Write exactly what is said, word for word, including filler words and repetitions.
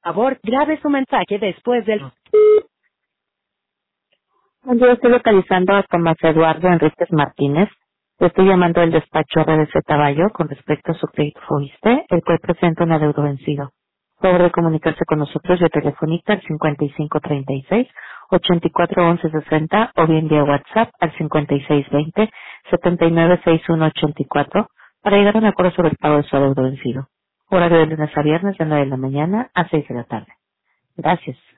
Por favor, grabe su mensaje después del... Yo estoy localizando a Tomás Eduardo Enríquez Martínez. Le estoy llamando del despacho R D C Caballo con respecto a su crédito FOBISTE, el cual presenta un adeudo vencido. Por favor de comunicarse con nosotros vía telefónica al cincuenta y cinco treinta y seis, ochenta y cuatro once sesenta o bien vía WhatsApp al cincuenta y seis veinte, setenta y nueve sesenta y uno ochenta y cuatro para llegar a un acuerdo sobre el pago de su adeudo vencido. Horario de lunes a viernes de nueve de la mañana a seis de la tarde. Gracias.